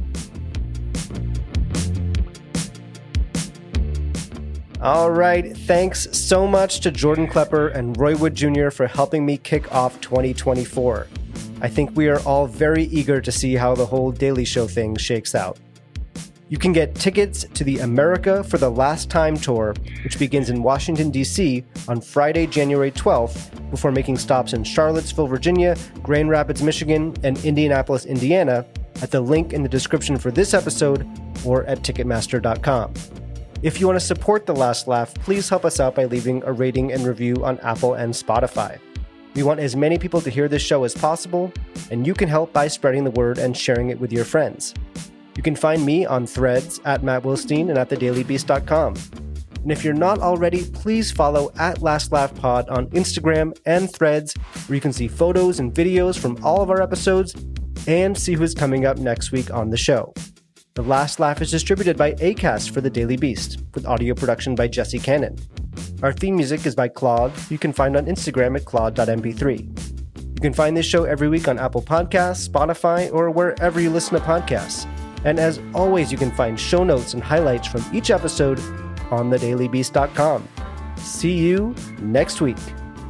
All right. Thanks so much to Jordan Klepper and Roy Wood Jr. for helping me kick off 2024. I think we are all very eager to see how the whole Daily Show thing shakes out. You can get tickets to the America for the Last Time tour, which begins in Washington, D.C. on Friday, January 12th, before making stops in Charlottesville, Virginia, Grand Rapids, Michigan, and Indianapolis, Indiana, at the link in the description for this episode or at Ticketmaster.com. If you want to support The Last Laugh, please help us out by leaving a rating and review on Apple and Spotify. We want as many people to hear this show as possible, and you can help by spreading the word and sharing it with your friends. You can find me on Threads at Matt Wilstein and at thedailybeast.com. And if you're not already, please follow at Last Laugh Pod on Instagram and Threads, where you can see photos and videos from all of our episodes and see who's coming up next week on the show. The Last Laugh is distributed by Acast for The Daily Beast, with audio production by Jesse Cannon. Our theme music is by Claude, who you can find on Instagram at claude.mp3. You can find this show every week on Apple Podcasts, Spotify, or wherever you listen to podcasts. And as always, you can find show notes and highlights from each episode on thedailybeast.com. See you next week.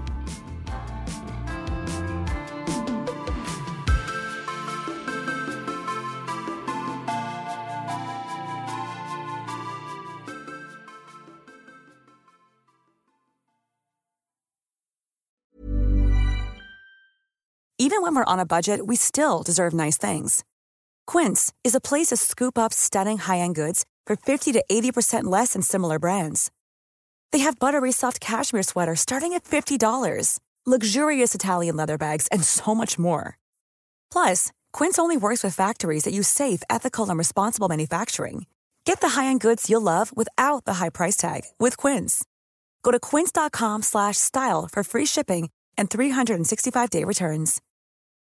Even when we're on a budget, we still deserve nice things. Quince is a place to scoop up stunning high-end goods for 50 to 80% less than similar brands. They have buttery soft cashmere sweaters starting at $50, luxurious Italian leather bags, and so much more. Plus, Quince only works with factories that use safe, ethical, and responsible manufacturing. Get the high-end goods you'll love without the high price tag with Quince. Go to quince.com/style for free shipping and 365-day returns.